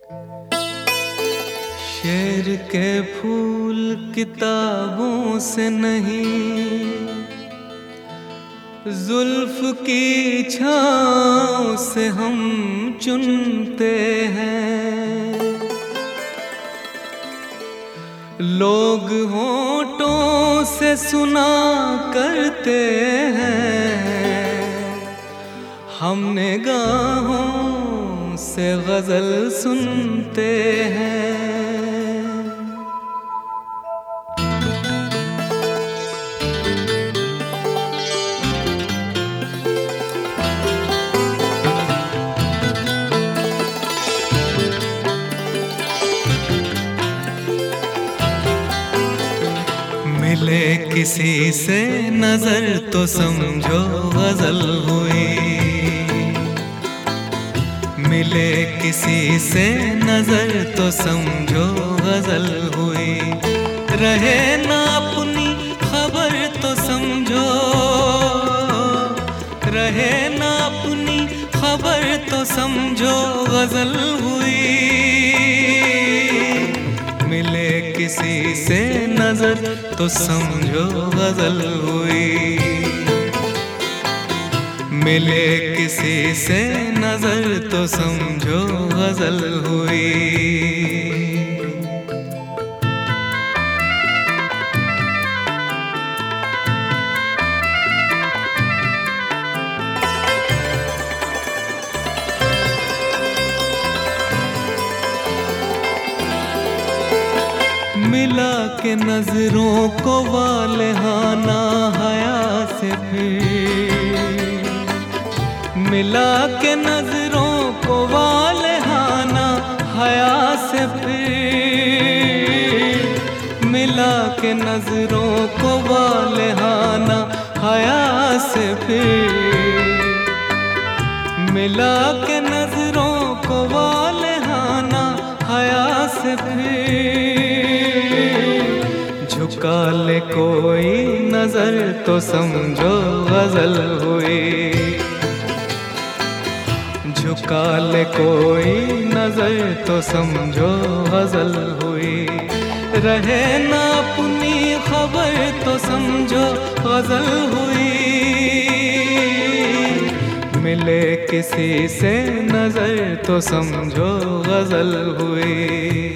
शेर के फूल किताबों से नहीं, जुल्फ की छाँव से हम चुनते हैं। लोग होठों से सुना करते हैं, हम निगाहों से गजल सुनते हैं। मिले किसी से नजर तो समझो गजल हुई, मिले किसी से नजर तो समझो गजल हुई। रहे ना अपनी खबर तो समझो, रहे ना अपनी खबर तो समझो गजल हुई। मिले किसी से नजर तो समझो गजल हुई, मिले किसी से नजर तो समझो गजल हुई। मिला के नजरों को वालहाना हया से फिर, मिला के नजरों को वालहाना हया से फिर, मिला के नजरों को वालहाना हया से फिर, मिला के नजरों को वालहाना हया से फिर। झुका ले कोई नजर तो समझो गजल हुई, झुका ले कोई नजर तो समझो गजल हुई। रहे ना अपनी खबर तो समझो गजल हुई, मिले किसी से नजर तो समझो गजल हुई।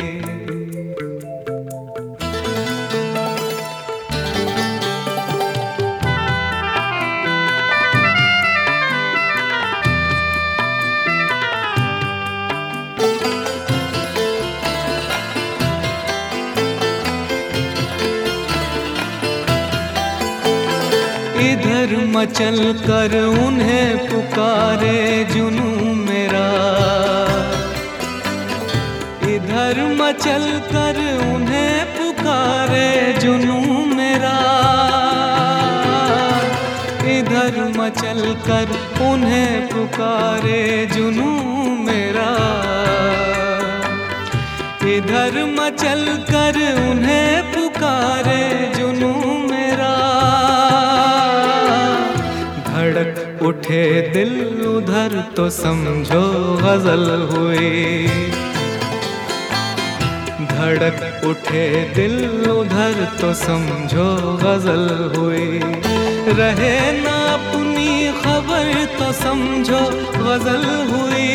इधर मचल कर उन्हें पुकारे जुनू मेरा, इधर मचल कर उन्हें पुकारे जुनू मेरा, इधर मचल कर उन्हें पुकारे जुनू मेरा, इधर मचल कर उन्हें पुकारे जुनू मेरा। धड़क उठे दिल उधर तो समझो गजल हुई, धड़क उठे दिल उधर तो समझो गजल हुई। रहे ना अपनी खबर तो समझो गजल हुई,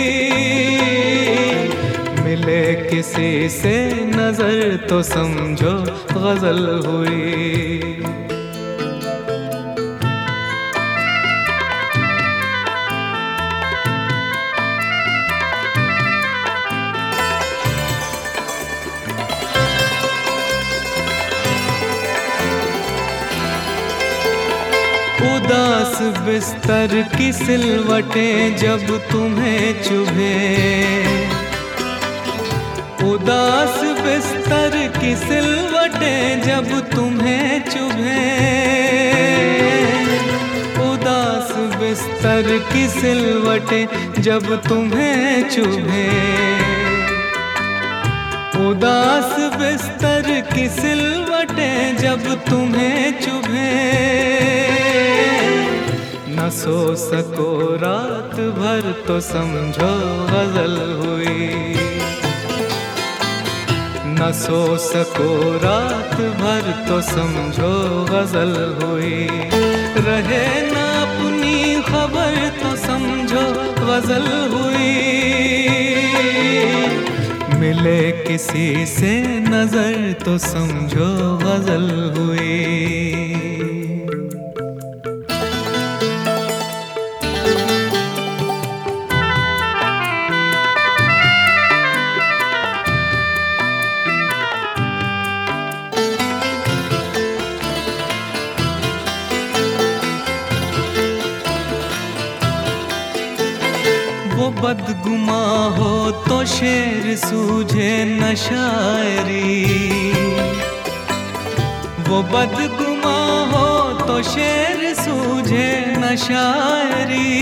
मिले किसी से नजर तो समझो गजल हुई। उदास बिस्तर की सिलवटें जब तुम्हें चुभे, उदास बिस्तर की सिलवटें जब तुम्हें चुभे, उदास बिस्तर की सिलवटें जब तुम्हें चुभे, उदास बिस्तर की सिलवटें जब तुम्हें चुभे। न सो सको रात भर तो समझो गजल हुई, न सो सको रात भर तो समझो गजल हुई। रहे ना अपनी खबर तो समझो गजल हुई। मिले किसी से नजर तो समझो गजल हुई। वो बदगुमा हो तो शेर सूझे न शायरी। वो बदगुमा हो तो शेर सूझे न शायरी।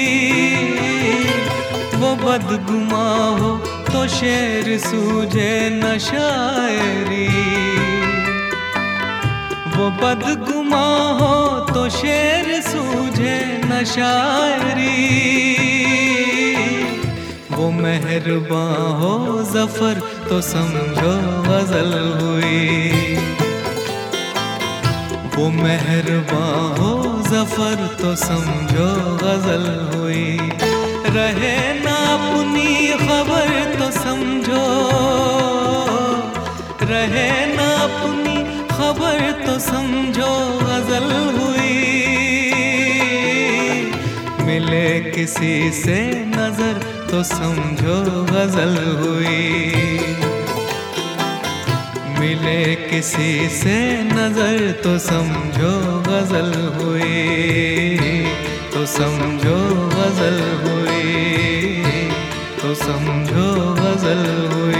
वो बदगुमा हो तो शेर सूझे न शायरी। वो बदगुमा हो तो शेर सूझे न शायरी। वो मेहरबान हो ज़फ़र तो समझो गज़ल हुई। वो मेहरबान हो ज़फ़र तो समझो गज़ल हुई। रहे ना अपनी खबर तो समझो, रहे ना अपनी खबर तो समझो गज़ल हुई। मिले किसी से नजर तो समझो गजल हुई। मिले किसी से नजर तो समझो गजल हुई। तो समझो गजल हुई। तो समझो गजल हुई।